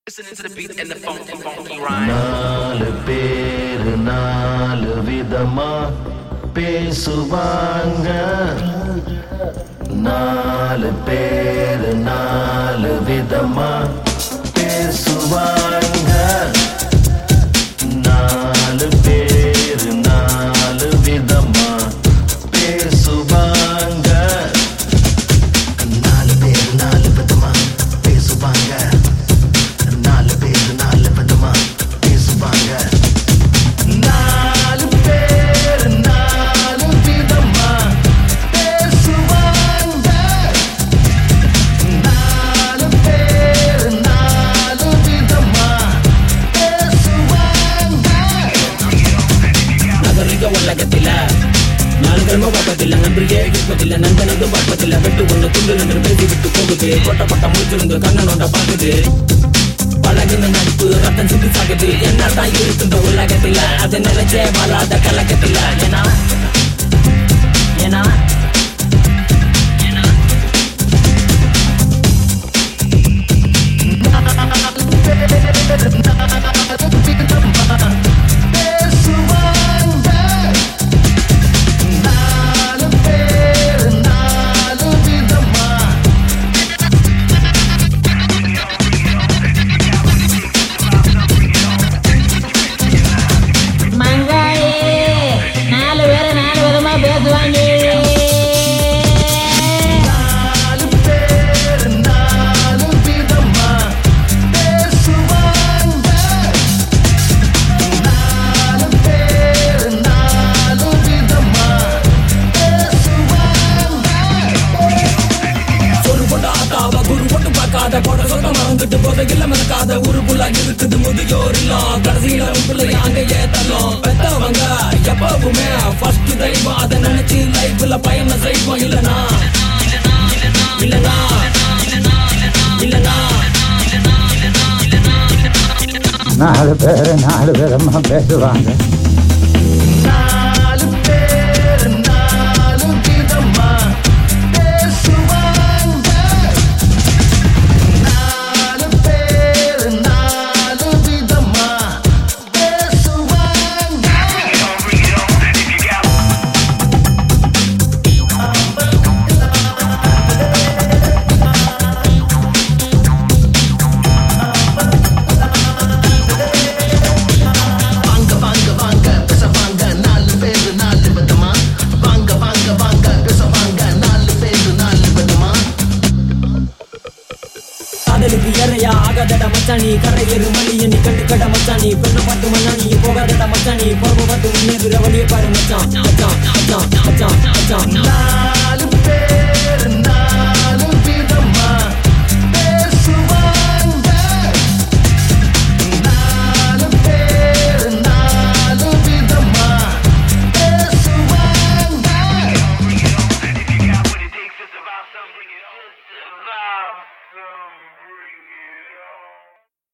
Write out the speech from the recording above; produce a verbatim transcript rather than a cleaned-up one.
Listening to the beat and the funky, funky rhyme. நாலு பேரு நாலு விதமா பேசுவாங்க. நாலு பேரு நாலு விதமா பேசுவாங்க. நாலு பேரு நாலு விதமா பேசுவாங்க. நாலு பேரு நாலு விதமா பேசுவாங்க. நாலு பேரு நாலு விதமா பேசுவாங்க. நாலு பேரு நாலு விதமா பேசுவாங்க. நாலு பேரு நாலு விதமா பேசுவாங்க. நகரிக உலகத்தில நாலு கிழமை பார்ப்பதில்லை, நன்றியே இருப்பதில்லை, நண்பனது பார்ப்பதில்லை. வெட்டு ஒன்று துண்டு நின்று பேசி விட்டு போகுது. கொட்ட கொட்ட முடிச்சிருந்து கண்ணனோட பார்க்குது. பழகின நட்பு ரத்தம் சிந்தி சாகுது. என்னதான் இருக்குன்ற உலகத்தில அது நினைச்சே வராத கலக்கத்தில. ஏன்னா ஏன்னா மறந்துட்டு போதையில மறக்காத ஊருக்குள்ள இருக்குது முதியோர் இல்லம். கடைசியில உங்களை அங்கேயே தள்ளும். பெத்தவங்க எப்பவுமே ஃபர்ஸ்ட் தெய்வம். அதை நினைச்சு லைஃப்ல பயணம் செய்வோம். இல்லனா இல்லனா இல்லனா நாலு பேரு நாலு விதமா பேசுவாங்க. நாலு பேரு நாலு விதமா பேசுவாங்க. நாலு பேரு நாலு விதமா பேசுவாங்க. வாங்க வாங்க வாங்க பேசுவாங்க. நாலு பேரு நாலு விதமா. வாங்க வாங்க வாங்க பேசுவாங்க. நாலு பேரு நாலு விதமா. காதலுக்கு ஏறையா ஆகாதட மச்சானி. கரையேறு மணிய நீ கண்டு கட மச்சானி. பெண்ணை பார்த்து மண்ணானி போகாதட மச்சானி. பொறுப்பு பார்த்து முன்னேறுற வழியை பாரு மச்சான் மச்சான் மச்சான்.